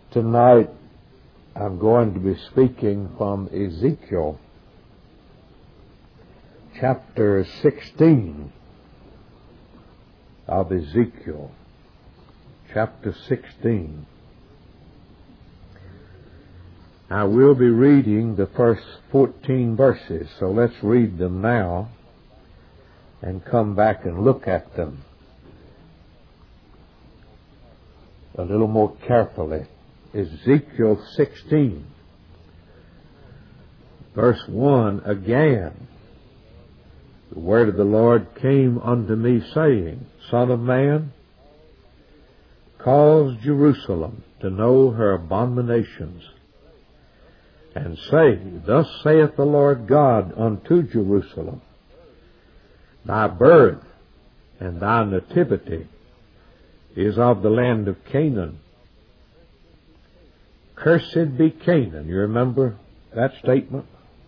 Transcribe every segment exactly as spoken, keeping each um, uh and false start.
Tonight I'm going to be speaking from Ezekiel chapter sixteen of Ezekiel chapter sixteen. I will be reading the first fourteen verses, so let's read them now and come back and look at them a little more carefully. Ezekiel sixteen, verse one, again, the word of the Lord came unto me, saying, Son of man, cause Jerusalem to know her abominations, and say, Thus saith the Lord God unto Jerusalem, Thy birth and thy nativity is of the land of Canaan. Cursed be Canaan. You remember that statement?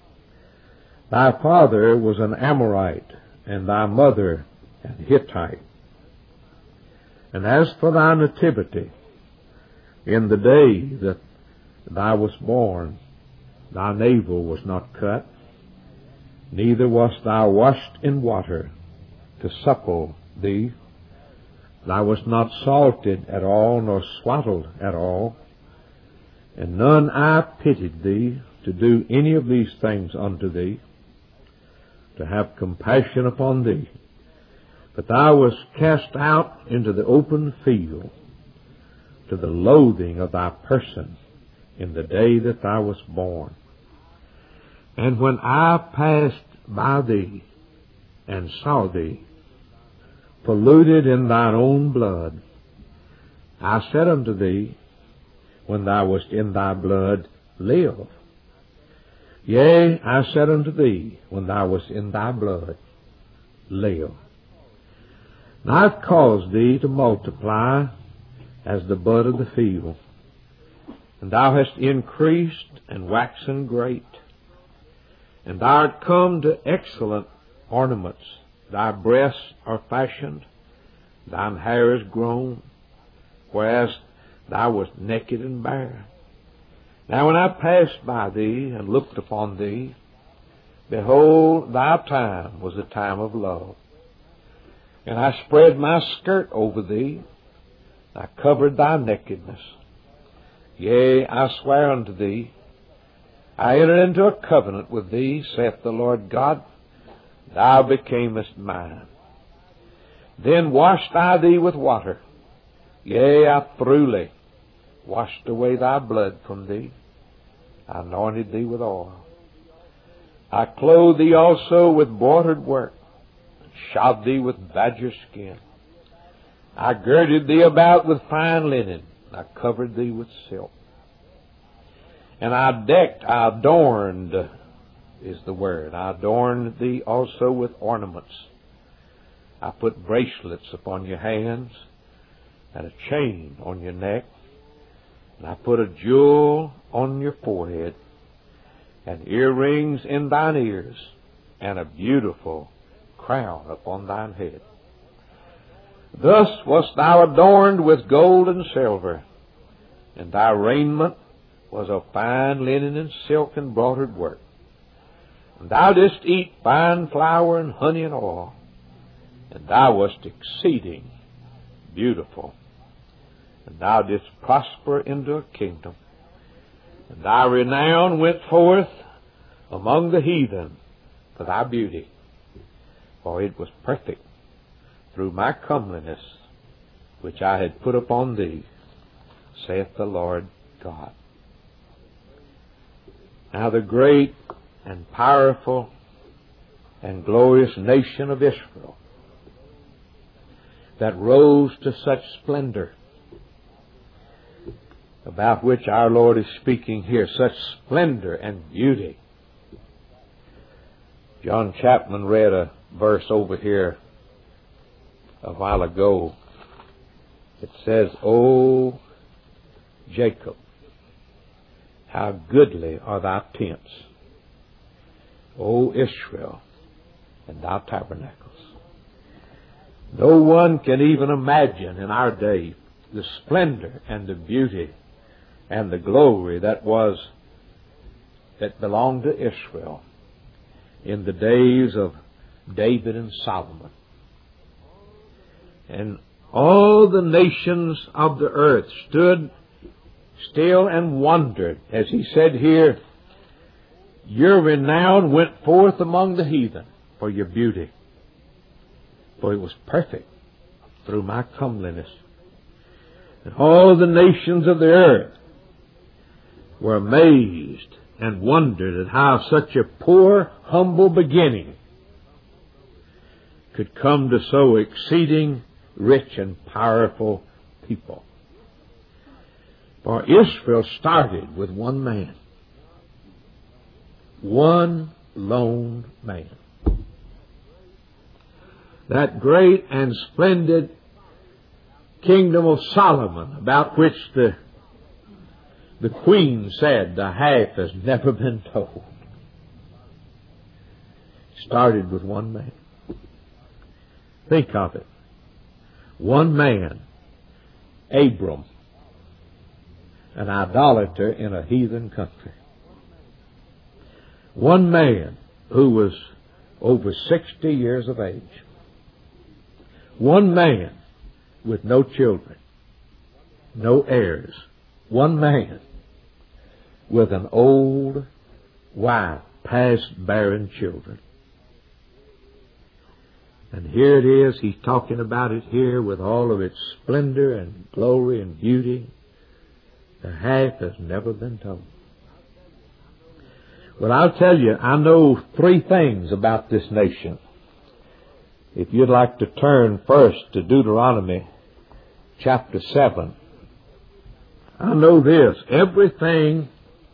Thy father was an Amorite, and thy mother an Hittite. And as for thy nativity, in the day that thou wast born, thy navel was not cut, neither wast thou washed in water to suckle thee. Thou wast not salted at all, nor swaddled at all. And none eye pitied thee to do any of these things unto thee, to have compassion upon thee. But thou wast cast out into the open field, to the loathing of thy person, in the day that thou wast born. And when I passed by thee, and saw thee, polluted in thine own blood, I said unto thee, when thou wast in thy blood, live. Yea, I said unto thee, when thou wast in thy blood, live. And I have caused thee to multiply as the bud of the field, and thou hast increased and waxen great, and thou art come to excellent ornaments. Thy breasts are fashioned, thine hair is grown, whereas thou wast naked and bare. Now when I passed by thee and looked upon thee, behold, thy time was a time of love. And I spread my skirt over thee, I covered thy nakedness. Yea, I swear unto thee, I entered into a covenant with thee, saith the Lord God, thou becamest mine. Then washed I thee with water, yea, I thoroughly washed away thy blood from thee. I anointed thee with oil. I clothed thee also with broidered work, and shod thee with badger skin. I girded thee about with fine linen, and I covered thee with silk. And I decked, I adorned, is the word. I adorned thee also with ornaments. I put bracelets upon your hands, and a chain on your neck, and I put a jewel on your forehead, and earrings in thine ears, and a beautiful crown upon thine head. Thus wast thou adorned with gold and silver, and thy raiment was of fine linen and silk and broidered work. And thou didst eat fine flour and honey and oil, and thou wast exceeding beautiful. And thou didst prosper into a kingdom, and thy renown went forth among the heathen for thy beauty, for it was perfect through my comeliness, which I had put upon thee, saith the Lord God. Now the great and powerful and glorious nation of Israel that rose to such splendor, about which our Lord is speaking here, such splendor and beauty. John Chapman read a verse over here a while ago. It says, O Jacob, how goodly are thy tents, O Israel, and thy tabernacles. No one can even imagine in our day the splendor and the beauty and the glory that was that belonged to Israel in the days of David and Solomon. And all the nations of the earth stood still and wondered, as he said here, your renown went forth among the heathen for your beauty, for it was perfect through my comeliness. And all the nations of the earth were amazed and wondered at how such a poor, humble beginning could come to so exceeding rich and powerful people. For Israel started with one man. One lone man. That great and splendid kingdom of Solomon, about which the, the queen said the half has never been told, started with one man. Think of it. One man, Abram, an idolater in a heathen country. One man who was over sixty years of age. One man with no children, no heirs. One man with an old wife, past bearing children. And here it is, he's talking about it here with all of its splendor and glory and beauty. The half has never been told. Well, I'll tell you, I know three things about this nation. If you'd like to turn first to Deuteronomy chapter seven. I know this. Everything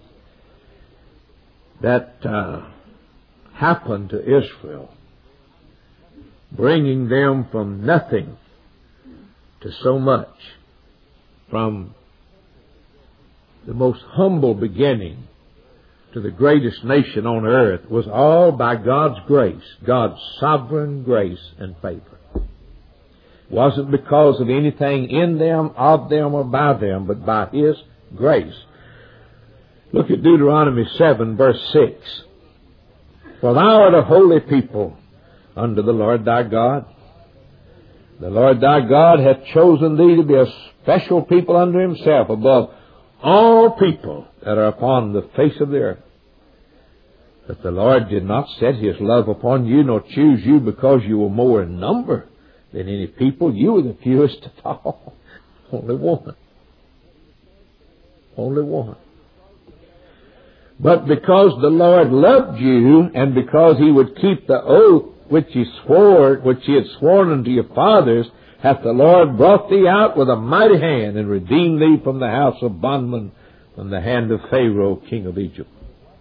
that uh, happened to Israel, bringing them from nothing to so much, from the most humble beginning to the greatest nation on earth, was all by God's grace, God's sovereign grace and favor. It wasn't because of anything in them, of them, or by them, but by His grace. Look at Deuteronomy seven, verse six. For thou art a holy people unto the Lord thy God. The Lord thy God hath chosen thee to be a special people unto Himself above all people that are upon the face of the earth. But the Lord did not set His love upon you, nor choose you because you were more in number than any people. You were the fewest of all. Only one. Only one. But because the Lord loved you, and because He would keep the oath which He swore, which He had sworn unto your fathers, hath the Lord brought thee out with a mighty hand, and redeemed thee from the house of bondmen, from the hand of Pharaoh, king of Egypt.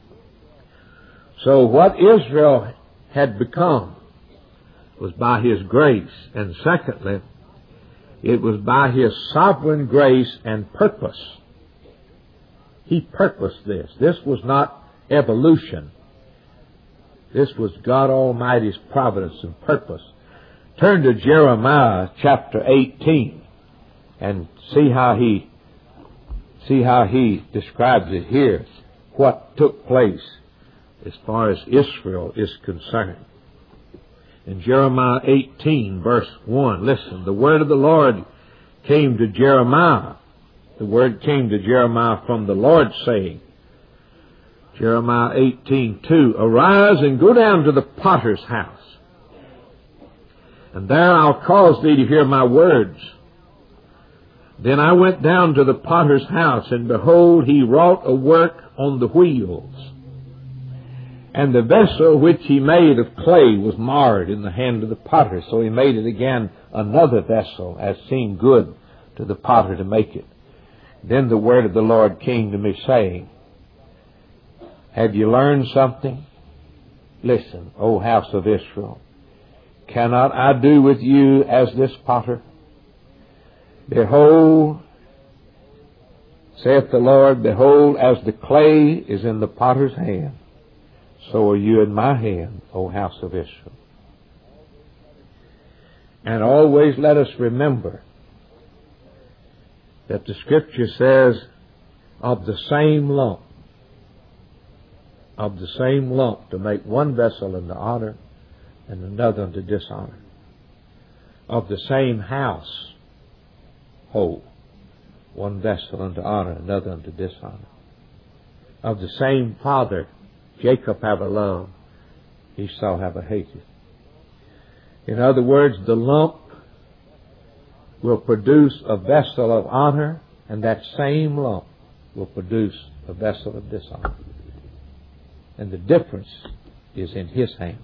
So what Israel had become was by His grace, and secondly, it was by His sovereign grace and purpose. He purposed this. This was not evolution. This was God Almighty's providence and purpose. Turn to Jeremiah chapter eighteen and see how he see how he describes it here, what took place as far as Israel is concerned. In Jeremiah eighteen, verse one, listen, the word of the Lord came to Jeremiah. The word came to Jeremiah from the Lord, saying, Jeremiah eighteen two, arise and go down to the potter's house, and there I'll cause thee to hear my words. Then I went down to the potter's house, and behold, he wrought a work on the wheels. And the vessel which he made of clay was marred in the hand of the potter. So he made it again another vessel, as seemed good to the potter to make it. Then the word of the Lord came to me, saying, have you learned something? Listen, O house of Israel, cannot I do with you as this potter? Behold, saith the Lord, behold, as the clay is in the potter's hand, so are you in my hand, O house of Israel. And always let us remember that the Scripture says of the same lump, of the same lump, to make one vessel unto honor and another unto dishonor. Of the same house, whole, one vessel unto honor, another unto dishonor. Of the same father, Jacob have a love, Esau have a hated. In other words, the lump will produce a vessel of honor, and that same lump will produce a vessel of dishonor. And the difference is in His hands.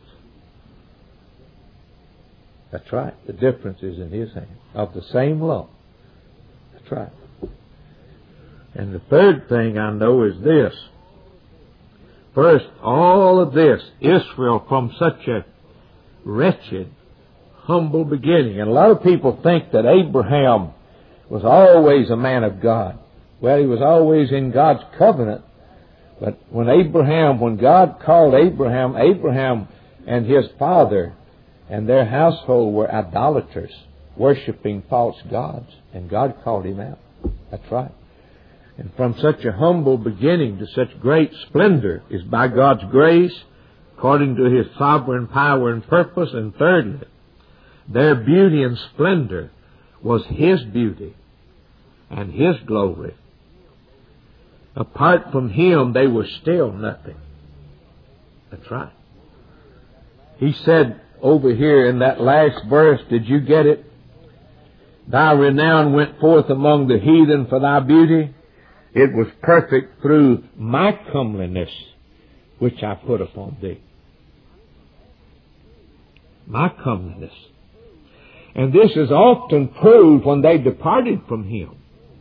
That's right. The difference is in His hands. Of the same lump. That's right. And the third thing I know is this. First, all of this, Israel from such a wretched, humble beginning. And a lot of people think that Abraham was always a man of God. Well, he was always in God's covenant. But when Abraham, when God called Abraham, Abraham and his father and their household were idolaters, worshiping false gods. And God called him out. That's right. And from such a humble beginning to such great splendor is by God's grace, according to His sovereign power and purpose. And thirdly, their beauty and splendor was His beauty and His glory. Apart from Him, they were still nothing. That's right. He said over here in that last verse, did you get it? Thy renown went forth among the heathen for thy beauty. It was perfect through my comeliness, which I put upon thee. My comeliness. And this is often proved when they departed from Him.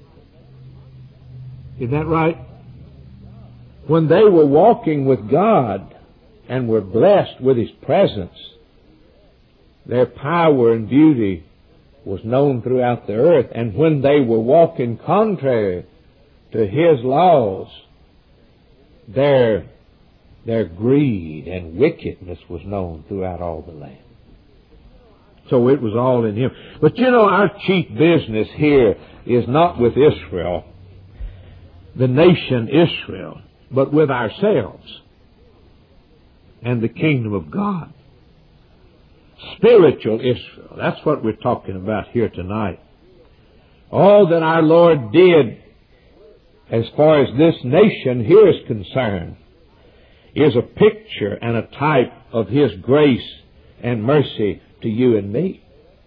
Isn't that right? When they were walking with God and were blessed with His presence, their power and beauty was known throughout the earth. And when they were walking contrary to His laws, their, their greed and wickedness was known throughout all the land. So it was all in Him. But you know, our chief business here is not with Israel, the nation Israel, but with ourselves and the kingdom of God. Spiritual Israel. That's what we're talking about here tonight. All that our Lord did as far as this nation here is concerned is a picture and a type of His grace and mercy to you and me.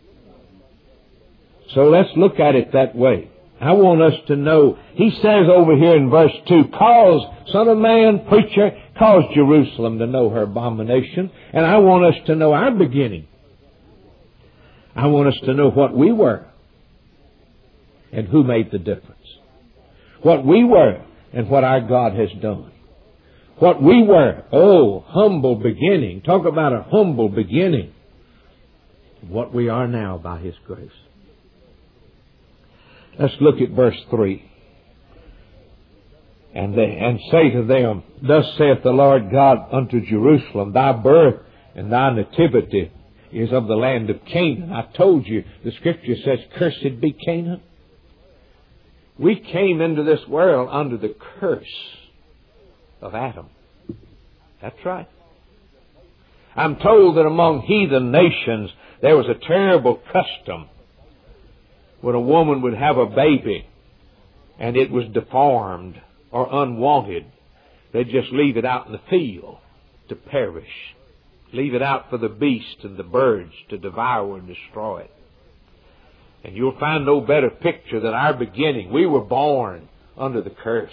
So let's look at it that way. I want us to know, He says over here in verse two, cause, Son of Man, preacher, cause Jerusalem to know her abomination. And I want us to know our beginning. I want us to know what we were and who made the difference. What we were and what our God has done. What we were, oh, humble beginning. Talk about a humble beginning. What we are now by His grace. Let's look at verse three. And, they, and say to them, Thus saith the Lord God unto Jerusalem, Thy birth and thy nativity is of the land of Canaan. I told you, the Scripture says, Cursed be Canaan. We came into this world under the curse of Adam. That's right. I'm told that among heathen nations there was a terrible custom when a woman would have a baby and it was deformed or unwanted. They'd just leave it out in the field to perish. Leave it out for the beasts and the birds to devour and destroy it. And you'll find no better picture than our beginning. We were born under the curse.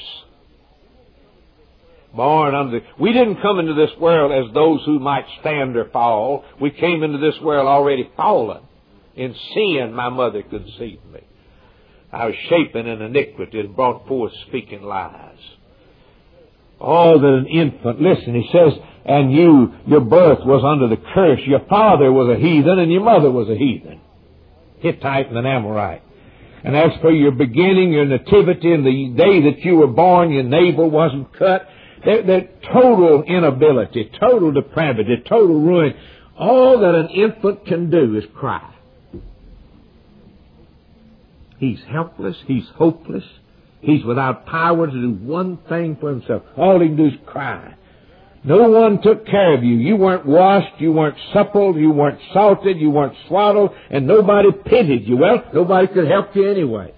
Born under the... We didn't come into this world as those who might stand or fall. We came into this world already fallen. In sin, my mother conceived me. I was shapen in iniquity and brought forth speaking lies. Oh, that an infant... Listen, he says, and you, your birth was under the curse. Your father was a heathen and your mother was a heathen. Hittite and an Amorite. And as for your beginning, your nativity, and the day that you were born, your navel wasn't cut. They're, they're total inability, total depravity, total ruin. All that an infant can do is cry. He's helpless. He's hopeless. He's without power to do one thing for himself. All he can do is cry. No one took care of you. You weren't washed, you weren't suppled, you weren't salted, you weren't swaddled, and nobody pitied you. Well, nobody could help you anyway.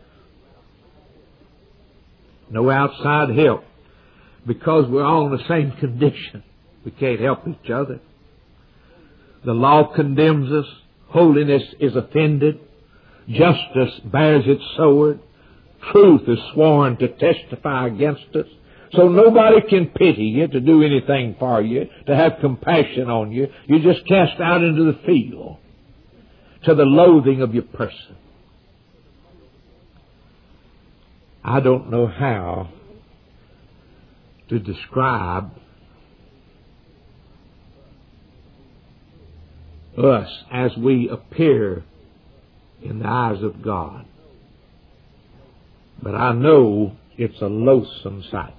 No outside help. Because we're all in the same condition. We can't help each other. The law condemns us. Holiness is offended. Justice bears its sword. Truth is sworn to testify against us. So nobody can pity you, to do anything for you, to have compassion on you. You're just cast out into the field, to the loathing of your person. I don't know how to describe us as we appear in the eyes of God. But I know it's a loathsome sight.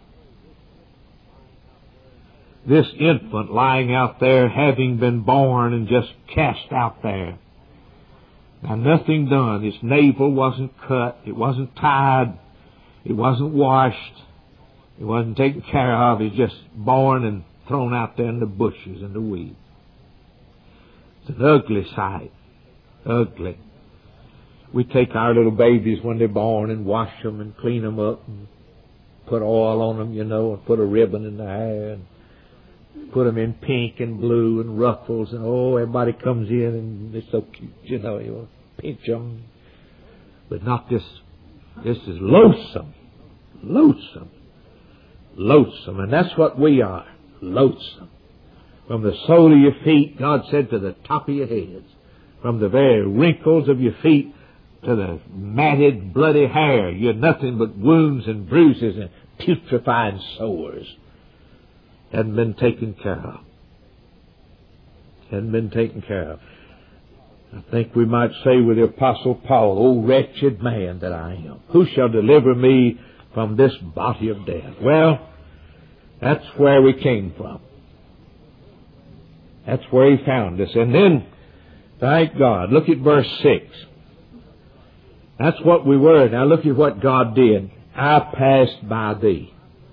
This infant lying out there, having been born and just cast out there. Now, nothing done. His navel wasn't cut. It wasn't tied. It wasn't washed. It wasn't taken care of. He's just born and thrown out there in the bushes and the weeds. It's an ugly sight. Ugly. We take our little babies when they're born and wash them and clean them up and put oil on them, you know, and put a ribbon in their hair and put them in pink and blue and ruffles, and oh, everybody comes in and they're so cute, you know, you want to pinch them. But not this. This is loathsome. Loathsome. Loathsome. And that's what we are. Loathsome. From the sole of your feet, God said, to the top of your heads. From the very wrinkles of your feet to the matted, bloody hair, you're nothing but wounds and bruises and putrefying sores. Hadn't been taken care of. Hadn't been taken care of. I think we might say with the Apostle Paul, "O wretched man that I am, who shall deliver me from this body of death?" Well, that's where we came from. That's where He found us. And then, thank God, look at verse six. That's what we were. Now look at what God did. I passed by thee.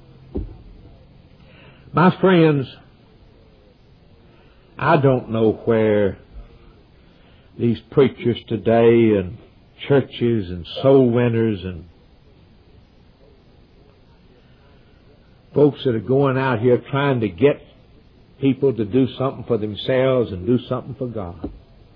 My friends, I don't know where these preachers today and churches and soul winners and folks that are going out here trying to get people to do something for themselves and do something for God.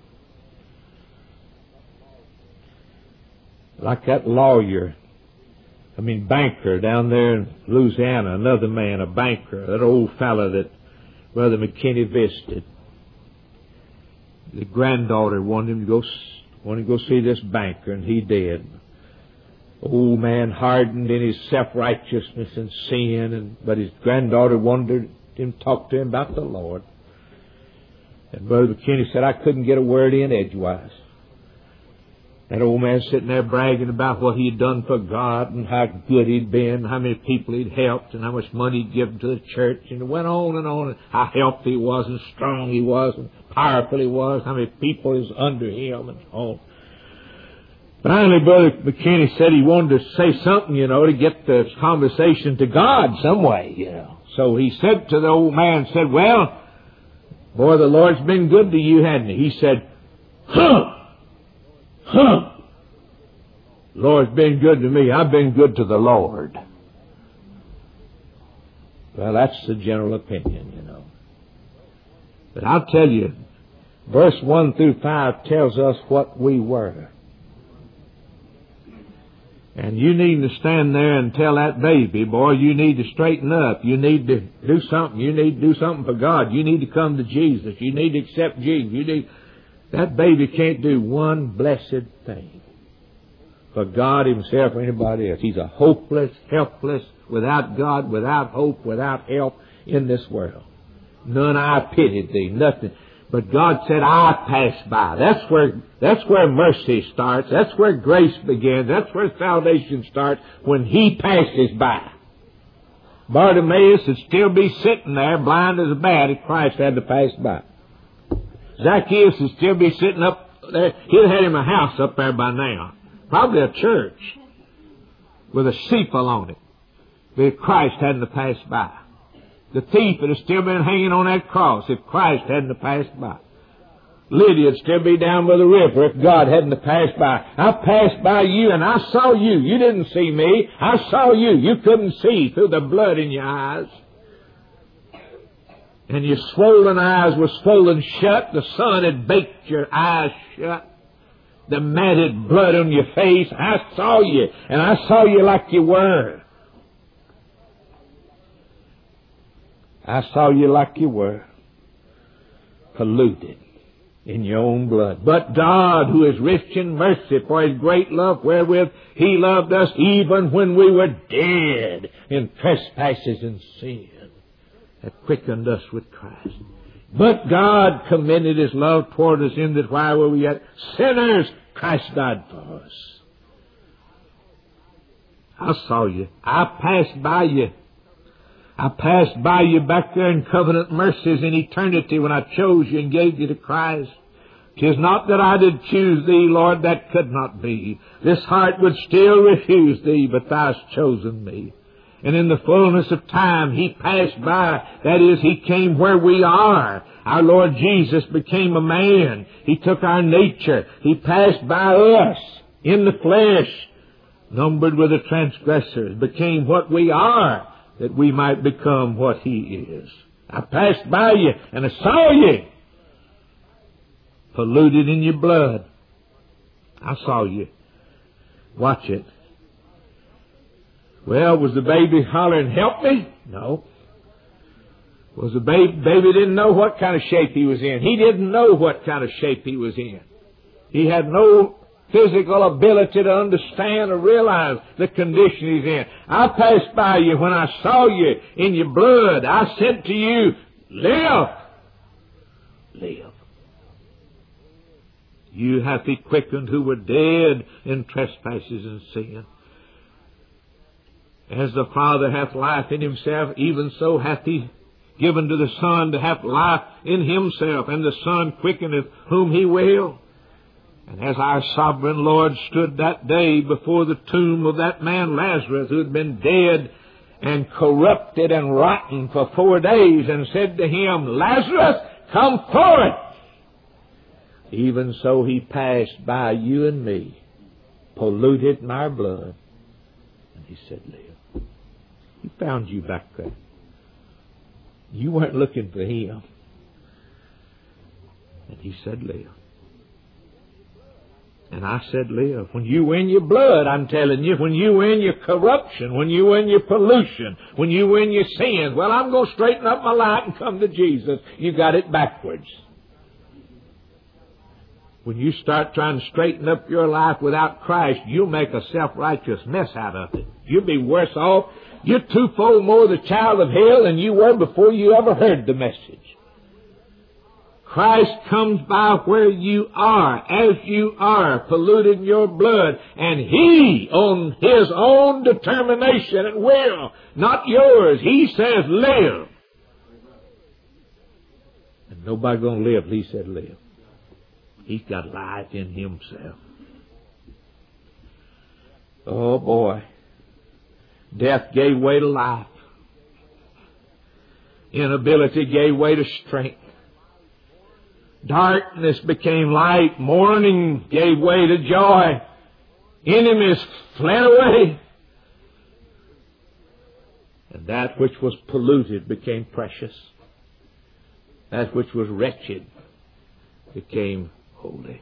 Like that lawyer, I mean banker down there in Louisiana, another man, a banker, that old fellow that Brother McKinney visited. The granddaughter wanted him to go, wanted to go see this banker, and he did. Old man hardened in his self-righteousness and sin, and but his granddaughter wanted him to talk to him about the Lord. And Brother McKinney said, I couldn't get a word in edgewise. That old man sitting there bragging about what he'd done for God and how good he'd been, how many people he'd helped, and how much money he'd given to the church, and it went on and on, and how healthy he was, and strong he was, and powerful he was, how many people was under him, and so on. Finally, Brother McKinney said he wanted to say something, you know, to get the conversation to God some way, you know. So he said to the old man, said, well, boy, the Lord's been good to you, hadn't he? He said, huh! Huh! Lord's been good to me. I've been good to the Lord. Well, that's the general opinion, you know. But I'll tell you, verse one through five tells us what we were. And you need to stand there and tell that baby, boy, you need to straighten up. You need to do something. You need to do something for God. You need to come to Jesus. You need to accept Jesus. You need... That baby can't do one blessed thing for God Himself or anybody else. He's a hopeless, helpless, without God, without hope, without help in this world. None I pitied thee, nothing. But God said, I passed by. That's where, that's where mercy starts. That's where grace begins. That's where salvation starts, when He passes by. Bartimaeus would still be sitting there, blind as a bat, if Christ had to pass by. Zacchaeus would still be sitting up there. He'd have had him a house up there by now. Probably a church. with a steeple on it, if Christ hadn't have passed by. The thief would have still been hanging on that cross if Christ hadn't have passed by. Lydia would still be down by the river if God hadn't have passed by. I passed by you and I saw you. You didn't see me. I saw you. You couldn't see through the blood in your eyes. And your swollen eyes were swollen shut. The sun had baked your eyes shut. The matted blood on your face. I saw you, and I saw you like you were. I saw you like you were, polluted in your own blood. But God, who is rich in mercy, for His great love wherewith He loved us, even when we were dead in trespasses and sin, hath quickened us with Christ. But God commended His love toward us in that while we were yet sinners, Christ died for us. I saw you. I passed by you. I passed by you back there in covenant mercies in eternity when I chose you and gave you to Christ. 'Tis not that I did choose thee, Lord, that could not be. This heart would still refuse thee, but thou hast chosen me. And in the fullness of time, He passed by. That is, He came where we are. Our Lord Jesus became a man. He took our nature. He passed by us in the flesh, numbered with the transgressors, became what we are, that we might become what He is. I passed by you and I saw you, polluted in your blood. I saw you. Watch it. Well, was the baby hollering, help me? No. Was the baby, baby didn't know what kind of shape he was in. He didn't know what kind of shape he was in. He had no physical ability to understand or realize the condition he's in. I passed by you when I saw you in your blood. I said to you, live. Live. You hath He quickened who were dead in trespasses and sin. As the Father hath life in Himself, even so hath He given to the Son to have life in Himself, and the Son quickeneth whom He will. And as our sovereign Lord stood that day before the tomb of that man Lazarus, who had been dead and corrupted and rotten for four days, and said to him, Lazarus, come forth! Even so He passed by you and me, polluted in our blood, and He said, live. He found you back there. You weren't looking for Him. And He said, live. And I said, live. When you were in your blood, I'm telling you, when you were in your corruption, when you were in your pollution, when you were in your sins, well, I'm going to straighten up my life and come to Jesus. You got it backwards. When you start trying to straighten up your life without Christ, you'll make a self-righteous mess out of it. You'll be worse off. You're twofold more the child of hell than you were before you ever heard the message. Christ comes by where you are, as you are, polluted in your blood, and He, on His own determination and will, not yours, He says, live. And nobody going to live, He said, live. He's got life in Himself. Oh, boy. Death gave way to life. Inability gave way to strength. Darkness became light. Mourning gave way to joy. Enemies fled away. And that which was polluted became precious. That which was wretched became holy.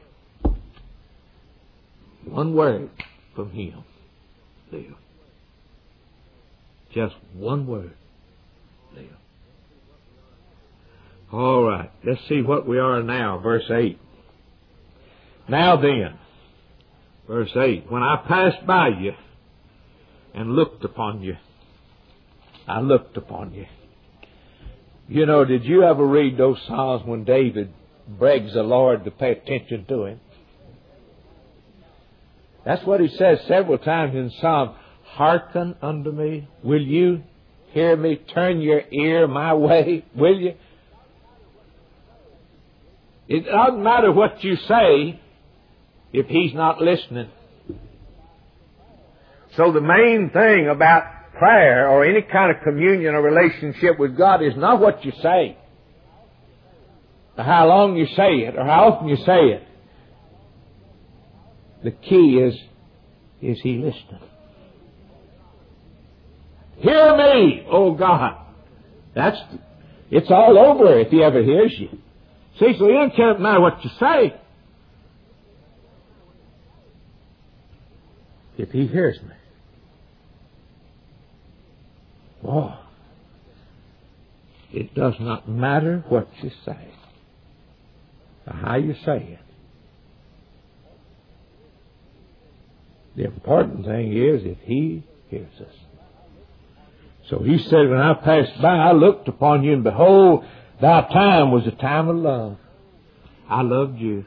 One word from Him. Live. Just one word. Live. All right. Let's see what we are now. Verse eight. Now then, verse eight. When I passed by you and looked upon you, I looked upon you. You know, did you ever read those Psalms when David begs the Lord to pay attention to him? That's what he says several times in Psalm. Hearken unto me. Will you hear me? Turn your ear my way. Will you? It doesn't matter what you say if He's not listening. So the main thing about prayer or any kind of communion or relationship with God is not what you say, or how long you say it, or how often you say it. The key is, is He listening? Hear me, O God. That's, it's all over if He ever hears you. See, so He doesn't care no matter what you say. If He hears me. Boy, it does not matter what you say, or how you say it. The important thing is if He hears us. So He said, when I passed by, I looked upon you, and behold, thy time was a time of love. I loved you.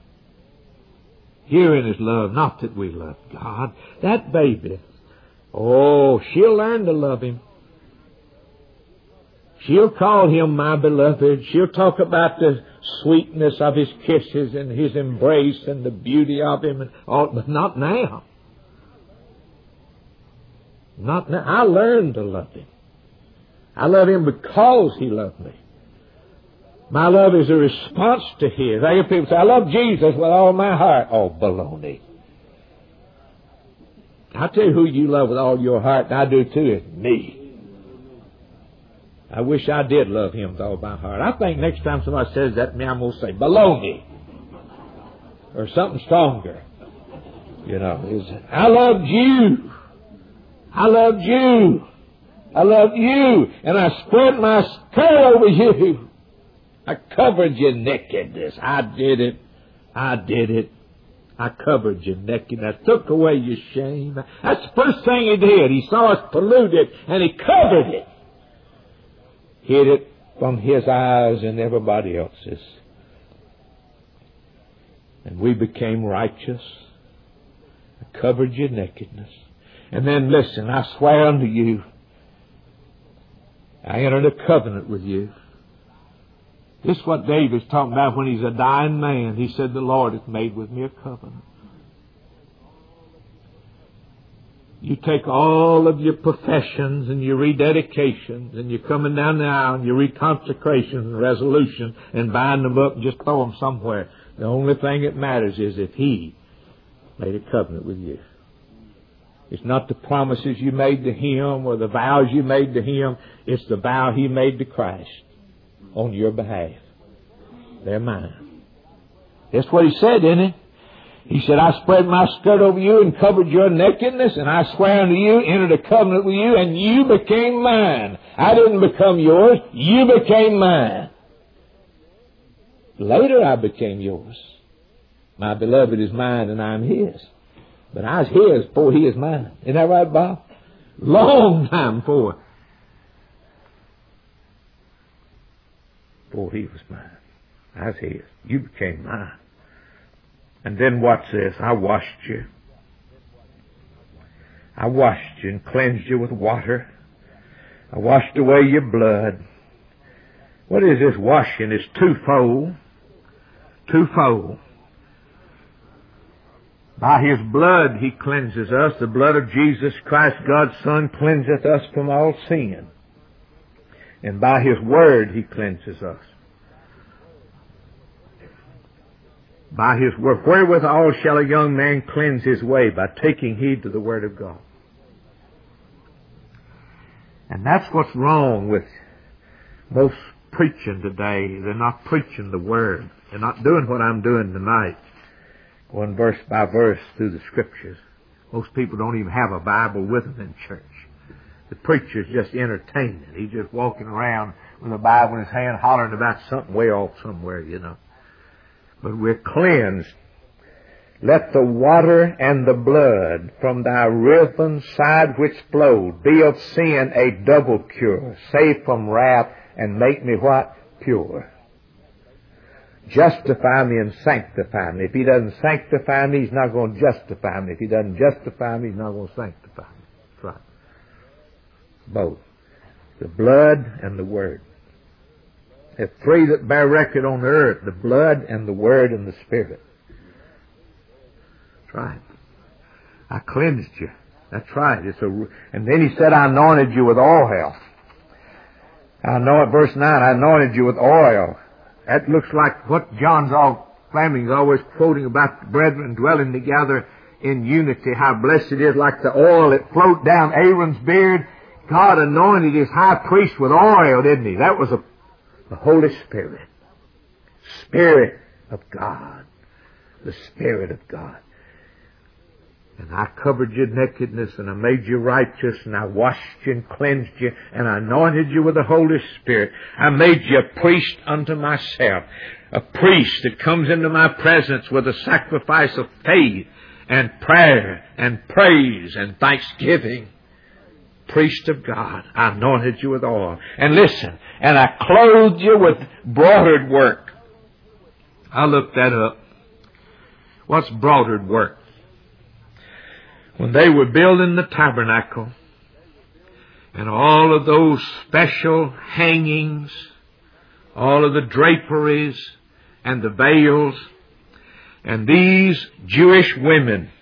Herein is love, not that we love God. That baby, oh, she'll learn to love Him. She'll call Him my beloved. She'll talk about the sweetness of His kisses and His embrace and the beauty of Him, and all, but not now. Not now. I learned to love Him. I love Him because He loved me. My love is a response to His. I hear people say, I love Jesus with all my heart. Oh, baloney. I'll tell you who you love with all your heart, and I do too, it's me. I wish I did love Him with all my heart. I think next time somebody says that to me, I'm going to say, baloney. Or something stronger. You know, is I loved you. I loved you. I loved you. And I spread my skirt over you. I covered your nakedness. I did it. I did it. I covered your nakedness. I took away your shame. That's the first thing He did. He saw us polluted, and He covered it. Hid it from His eyes and everybody else's. And we became righteous. I covered your nakedness. And then listen, I swear unto you, I entered a covenant with you. This is what David's talking about when he's a dying man. He said, the Lord hath made with me a covenant. You take all of your professions and your rededications and you're coming down the aisle and your reconsecrations and resolutions and bind them up and just throw them somewhere. The only thing that matters is if He made a covenant with you. It's not the promises you made to Him or the vows you made to Him. It's the vow He made to Christ on your behalf. They're mine. That's what He said, didn't He? He said, I spread my skirt over you and covered your nakedness, and I swear unto you, entered a covenant with you, and you became mine. I didn't become yours. You became mine. Later I became yours. My beloved is mine, and I'm His. But I was His before He is mine. Isn't that right, Bob? Long time before. Before He was mine. I was His. You became mine. And then watch this. I washed you. I washed you and cleansed you with water. I washed away your blood. What is this washing? It's twofold. Twofold. By His blood He cleanses us. The blood of Jesus Christ, God's Son, cleanseth us from all sin. And by His word He cleanses us. By His word. Wherewithal shall a young man cleanse his way? By taking heed to the Word of God. And that's what's wrong with most preaching today. They're not preaching the Word. They're not doing what I'm doing tonight. Going verse by verse through the Scriptures. Most people don't even have a Bible with them in church. The preacher's just entertaining. He's just walking around with a Bible in his hand hollering about something way off somewhere, you know. But we're cleansed. Let the water and the blood from thy riven side which flowed be of sin a double cure. Save from wrath and make me what? Pure. Justify me and sanctify me. If He doesn't sanctify me, He's not going to justify me. If He doesn't justify me, He's not going to sanctify me. That's right. Both. The blood and the Word. There are three that bear record on the earth. The blood and the Word and the Spirit. That's right. I cleansed you. That's right. It's a, and then he said, I anointed you with oil. I know it, verse nine, I anointed you with oil. That looks like what John's all Fleming's always quoting about the brethren dwelling together in unity, how blessed it is, like the oil that flowed down Aaron's beard. God anointed his high priest with oil, didn't he? That was a, the Holy Spirit. Spirit of God. The Spirit of God. And I covered your nakedness, and I made you righteous, and I washed you and cleansed you, and I anointed you with the Holy Spirit. I made you a priest unto myself. A priest that comes into my presence with a sacrifice of faith and prayer and praise and thanksgiving. Priest of God, I anointed you with oil. And listen, and I clothed you with broidered work. I looked that up. What's broidered work? When they were building the tabernacle, and all of those special hangings, all of the draperies and the veils, and these Jewish women,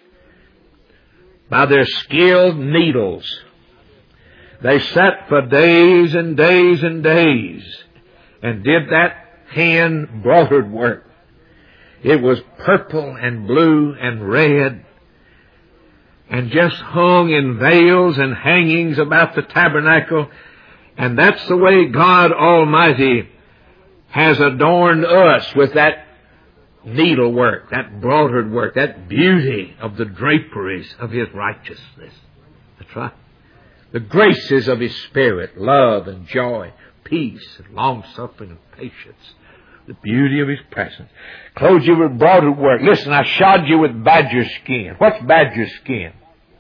by their skilled needles, they sat for days and days and days and did that hand broidered work. It was purple and blue and red, and just hung in veils and hangings about the tabernacle. And that's the way God Almighty has adorned us, with that needlework, that broidered work, that beauty of the draperies of His righteousness. That's right. The graces of His Spirit, love and joy, peace and long-suffering and patience. The beauty of His presence. Clothed you with broidered work. Listen, I shod you with badger skin. What's badger skin?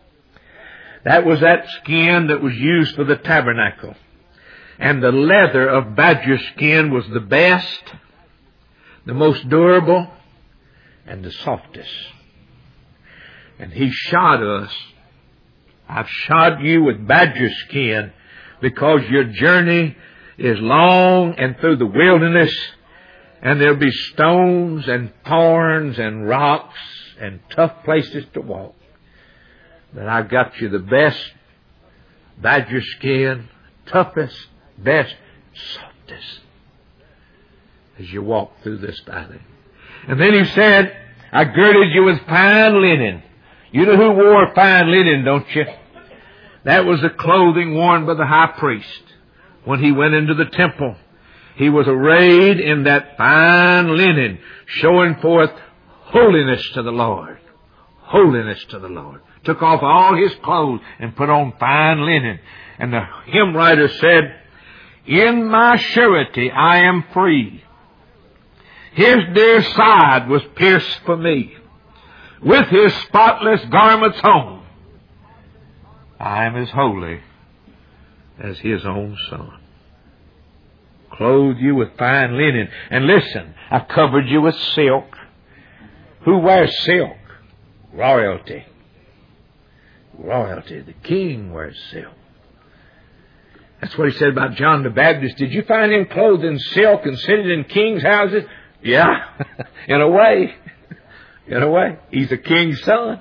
That was that skin that was used for the tabernacle. And the leather of badger skin was the best, the most durable, and the softest. And He shod us. I've shod you with badger skin because your journey is long and through the wilderness, and there'll be stones and thorns and rocks and tough places to walk. But I've got you the best badger skin, toughest, best, softest, as you walk through this valley. And then He said, I girded you with fine linen. You know who wore fine linen, don't you? That was the clothing worn by the high priest when he went into the temple. He was arrayed in that fine linen, showing forth holiness to the Lord. Holiness to the Lord. Took off all his clothes and put on fine linen. And the hymn writer said, in my surety I am free. His dear side was pierced for me. With His spotless garments on, I am as holy as His own Son. Clothed you with fine linen. And listen, I covered you with silk. Who wears silk? Royalty. Royalty. The king wears silk. That's what He said about John the Baptist. Did you find him clothed in silk and sitting in king's houses? Yeah, in a way. In a way. He's a king's son.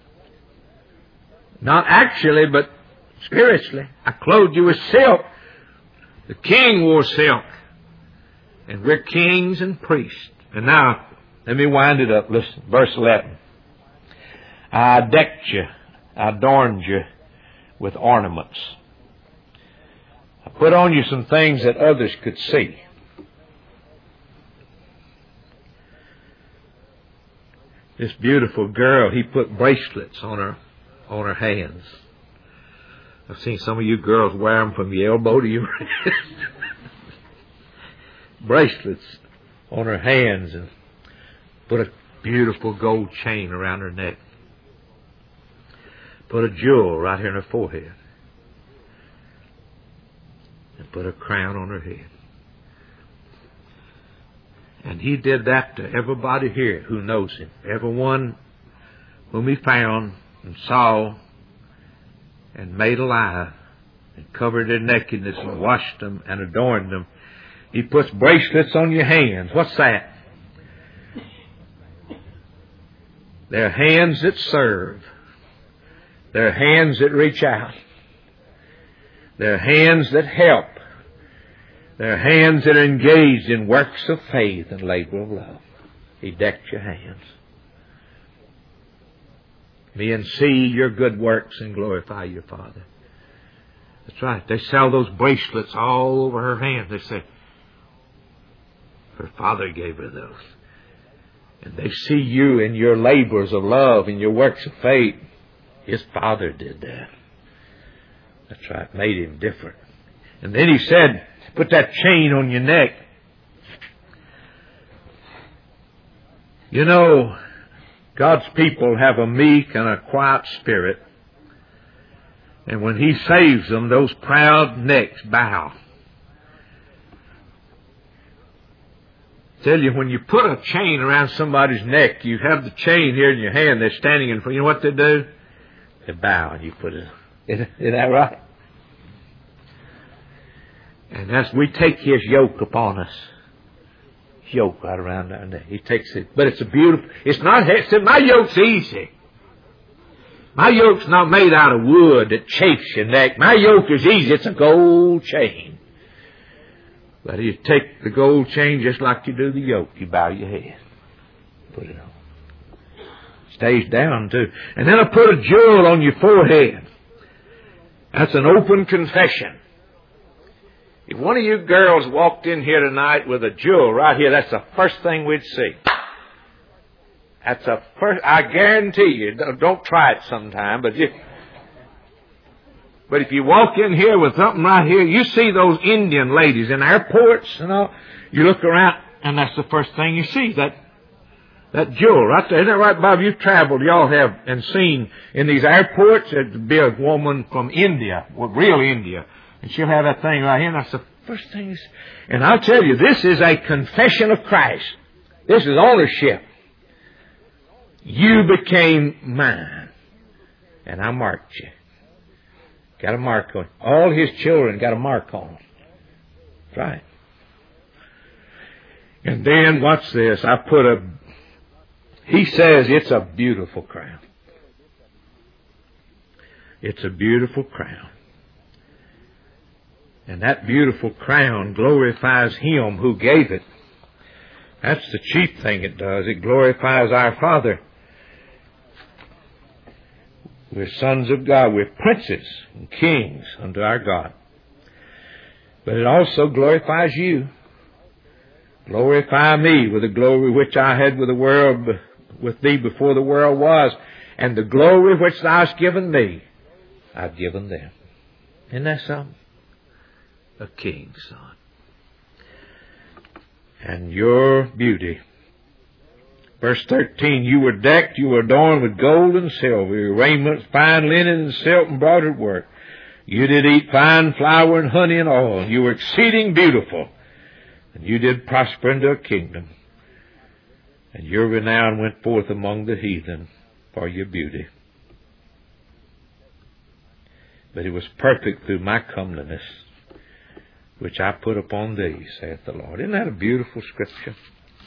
Not actually, but spiritually. I clothed you with silk. The king wore silk. And we're kings and priests. And now, let me wind it up. Listen, verse eleven. I decked you, I adorned you with ornaments. I put on you some things that others could see. This beautiful girl, He put bracelets on her, on her hands. I've seen some of you girls wear them from the elbow to your wrist. Bracelets on her hands, and put a beautiful gold chain around her neck. Put a jewel right here in her forehead. And put a crown on her head. And He did that to everybody here who knows Him. Everyone whom He found and saw and made alive and covered their nakedness and washed them and adorned them. He puts bracelets on your hands. What's that? They're hands that serve. They're hands that reach out. They're hands that help. They're hands that are engaged in works of faith and labor of love. He decked your hands. Me and see your good works and glorify your Father. That's right. They sell those bracelets all over her hands. They say, her Father gave her those. And they see you in your labors of love and your works of faith. His Father did that. That's right. Made him different. And then he said, put that chain on your neck. You know, God's people have a meek and a quiet spirit. And when He saves them, those proud necks bow. Tell you, when you put a chain around somebody's neck, you have the chain here in your hand, they're standing in front. You know what they do? They bow and you put it. Isn't that right? And that's, we take His yoke upon us. His yoke right around our neck. He takes it. But it's a beautiful, it's not, my yoke's easy. My yoke's not made out of wood that chafes your neck. My yoke is easy. It's a gold chain. But you take the gold chain just like you do the yoke. You bow your head. Put it on. Stays down too. And then I put a jewel on your forehead. That's an open confession. If one of you girls walked in here tonight with a jewel right here, that's the first thing we'd see. That's a first, I guarantee you, don't try it sometime, but if, but if you walk in here with something right here, you see those Indian ladies in airports and all, you look around and that's the first thing you see, that, that jewel right there. Isn't that right, Bob? You've traveled, y'all have, and seen in these airports, there'd be a woman from India, well, real India, and she'll have that thing right here, and that's the first thing you see. And I'll tell you, this is a confession of Christ. This is ownership. You became mine, and I marked you. Got a mark on. All His children got a mark on them. That's right. And then, watch this. I put a, He says it's a beautiful crown. It's a beautiful crown. And that beautiful crown glorifies Him who gave it. That's the chief thing it does. It glorifies our Father. We're sons of God. We're princes and kings unto our God. But it also glorifies you. Glorify me with the glory which I had with the world, with thee before the world was. And the glory which thou hast given me, I've given them. Isn't that something? A king's son. And your beauty. Verse thirteen, you were decked, you were adorned with gold and silver, your raiment, fine linen and silk embroidered work. You did eat fine flour and honey and oil, and you were exceeding beautiful. And you did prosper into a kingdom. And your renown went forth among the heathen for your beauty. But it was perfect through my comeliness, which I put upon thee, saith the Lord. Isn't that a beautiful scripture?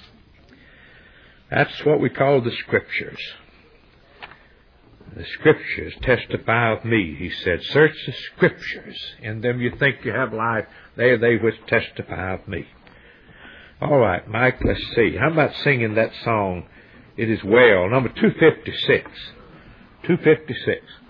That's what we call the Scriptures. The Scriptures testify of me, He said. Search the Scriptures. In them you think you have life. They are they which testify of me. All right, Mike, let's see. How about singing that song, It Is Well, number two fifty-six. two fifty-six.